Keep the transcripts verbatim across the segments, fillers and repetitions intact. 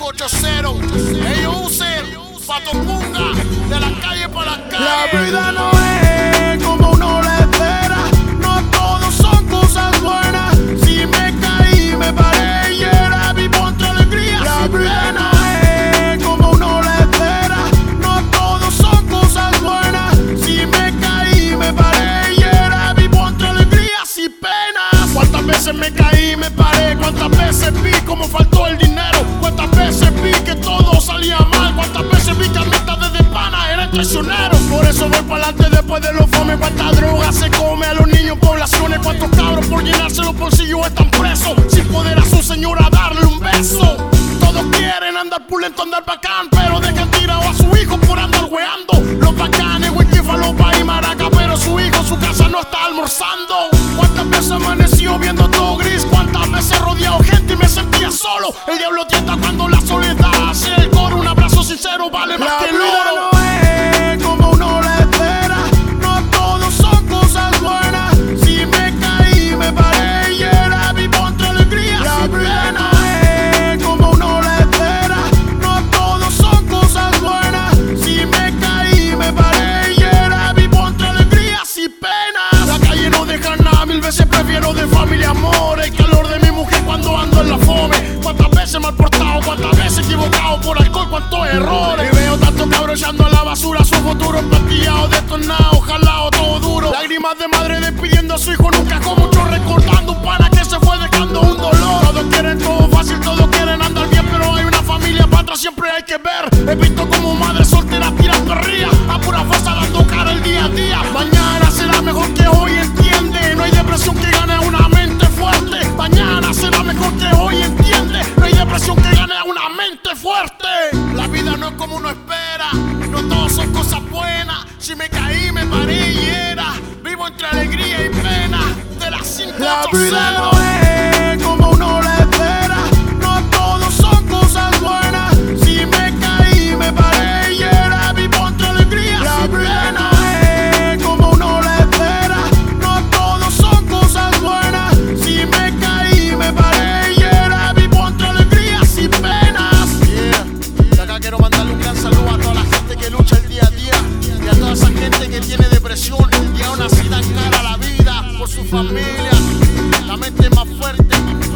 ocho cero. Ellos usen Patopunga, de la calle para la calle. La vida no es como uno la espera, no todos son cosas buenas. Si me caí, me paré y era vivo entre alegría. La vida no es como uno la espera, no todos son cosas buenas. Si me caí, me paré y era vivo entre alegrías y penas. Cuántas veces me caí, me paré, cuántas veces vi cómo faltó el dinero, cuántas veces vi que todo salía mal, cuántas veces vi que amistades de pana eran traicioneros. Por eso voy para adelante después de los fomes. Cuánta droga se come a los niños en poblaciones, cuántos cabros por llenarse los bolsillos están presos, sin poder a su señora darle un beso. Todos quieren andar pulento, andar bacán, pero dejan tirado a su hijo por andar weando. Los bacanes, whisky, falopa y maraca, pero su hijo en su casa no está almorzando. Cuántas veces amaneció viendo todo gris, cuántas veces rodeado gente y me sentía solo. El diablo tienta cuando la soledad hace el coro. Un abrazo sincero vale más que el oro. No es como uno la espera, no todos son cosas buenas. Si me caí, me paré y era vivo entre alegrías. La vida no es como uno la espera, no todos son cosas buenas. Si me caí, me paré y era vivo entre alegrías y penas. La calle no deja nada, mil veces prefiero de familia, amor, el calor de mi mujer cuando ando en la fome. Cuántas veces mal portado, cuántas veces equivocado por alcohol, cuántos errores. Y veo tanto cabros echando a la basura su futuro empastillado, detonado, jalado, todo duro. Lágrimas de madre despidiendo a su hijo en un cajón, muchos recordando un pana que se fue dejando un dolor. Todos quieren todo fácil, todos quieren andar bien, pero hay una familia para atrás, siempre hay que ver. He visto como madre soltera tiran perría, a pura fuerza dando cara el día a día. Mañana será mejor que hoy, entiende, no hay depresión que gane a una mente fuerte. Mañana será mejor que hoy, entiende, no hay depresión que gane a una mente fuerte. La vida no es como uno espera, no todos son cosas buenas. Si me caí, me paré y era vivo entre alegría y pena. De las cinco a ocho cero. La vida no es como uno la espera, no todos son cosas buenas. Si me caí, me paré y era vivo entre alegría. La vida no es como uno la espera, no todos son cosas buenas. Si me caí, me paré y era vivo entre alegrías y penas. Yeah. De acá quiero mandarle un gran saludo a toda la gente que lucha el día a día y a toda esa gente que tiene depresión y aún así dan cara a la vida por su familia. La mente es más fuerte.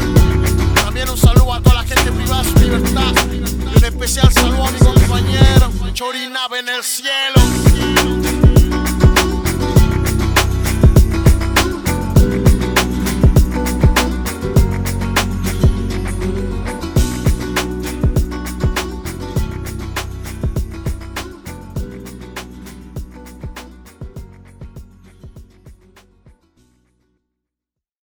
También un saludo a toda la gente privada de su libertad y un especial saludo a mi compañero Chorinave en el cielo.